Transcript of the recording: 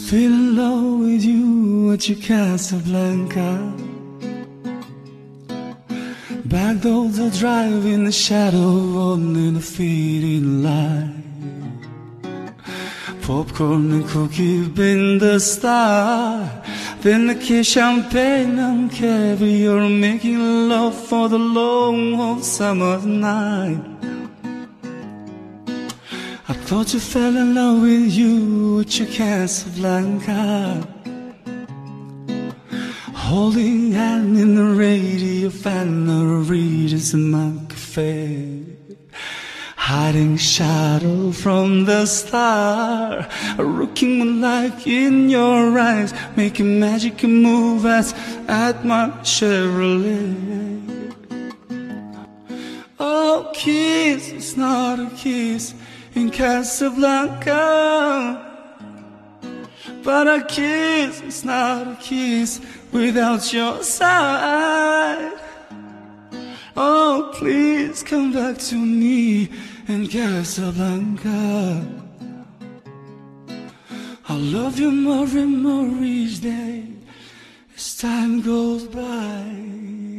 fell in love with you at your Casablanca. Back doors are drive in the shadow under the fading light. Popcorn and cookies been the star. Then the kid champagne and caviar, making love for the long hot summer night. I thought you fell in love with you at your Casablanca. Holding hand in the radio fan or readers in my cafe. Hiding shadow from the star, a rookie moonlight in your eyes, making magic move at my Chevrolet. Oh, kiss, it's not a kiss in Casablanca, but a kiss, it's not a kiss without your side. Oh, please come back to me in Casablanca. I'll love you more and more each day as time goes by.